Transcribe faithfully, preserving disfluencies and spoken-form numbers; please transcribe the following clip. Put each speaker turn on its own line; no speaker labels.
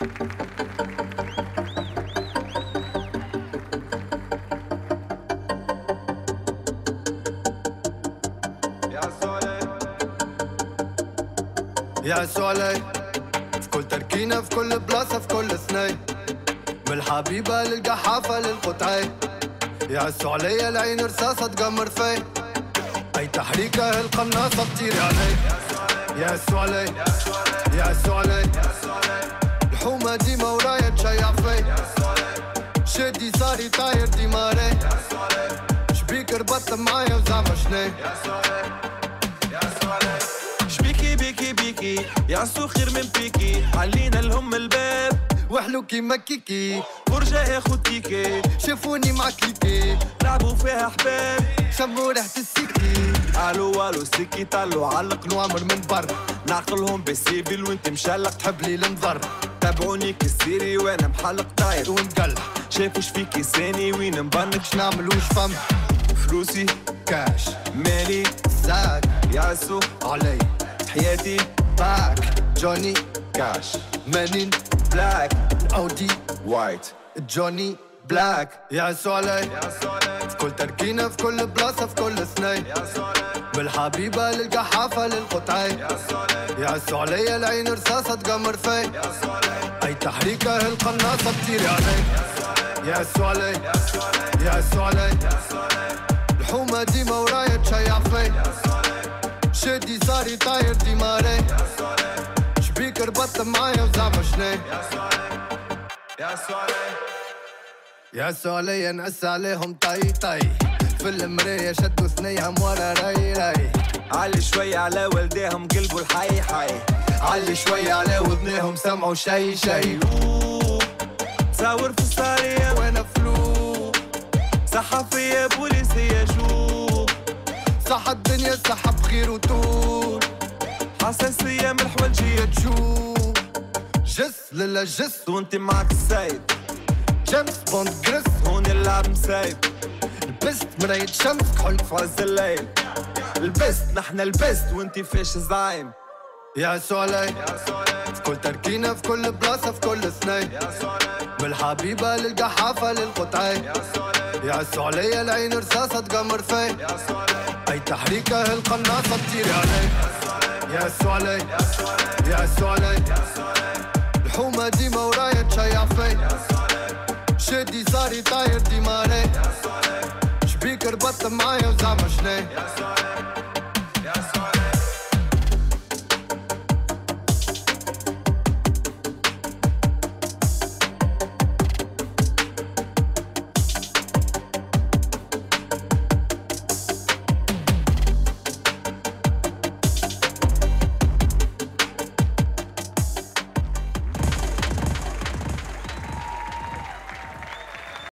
يا سولي في كل تركينة في كل بلاصة في كل ثناي، من الحبيبة للقحافة للقطعي. يا سولي العين رصاصة تقمر في أي تحريكة القناصة بتيري علي. يا سولي يا سولي الحومة ديما ورايا تشيع في شدي صاري طاير ديماري شبيك ربطت معايا وزعما شني.
شبيكي بيكي بيكي يعصو خير من بيكي علينا لهم الباب
وحلو كيما كيكي
فرجة اخو تيكي
شافوني مع كليكي
لعبوا فيها حباب
شموا ريحة السيكي.
الو الو سيكي طلعوا علق
نوامر من بر
نعقلهم بالسيفل وانت مشلق
تحب لي المضر.
تابعوني كسيري وانا محلق طاير
ونقلع
شافوا شفيكي ساني وين مبنك
شنعمل وش فم
فلوسي
كاش
مالي
زاك
يعسو
علي
حياتي
باك جوني
كاش
مانين
بلاك
اودي
وايت
جوني بلاك. يا سولي في كل تركينة في كل بلاصة في كل ثناي، من الحبيبة للقحافة للقطعي. يا سولي العين رصاصة تقمر في أي تحريكة القناصة بتيري علي. يا سولي يا سولي الحومة ديما ورايا تشيع في شدي صاري طاير ديماري شبيك ربطت معايا وزعما شني.
يا سولي
يا سولي نقص عليهم طي طي في المراية شدوا ثنيهم ورا راي راي.
علي شوي على والديهم قلبوا الحي حي
علي شوي على وذنيهم سمعوا شي شي.
تصور في السارية
وانا فلو
صحفية بوليسية شو
صح الدنيا صح بخير وطول
حساسية من الحوالجية
شو جس للا جس
وانت معك السيد
جيمس بوند جريس
هون اللعب مسايب
لبست مراية شمس كحول
في عز الليل لبست نحن لبست وانت فيش الزعيم.
يا سولي في كل تركينة في كل بلاصة في كل ثناي، من الحبيبة للقحافة للقطعي. يا سولي العين رصاصة تقمر في أي تحريكة القناصة بتيري علي. يا سولي يا سولي الحومة ديما ورايا تشيع في شدي صاري طاير ديماري شبيك ربطت معايا وزعما شني.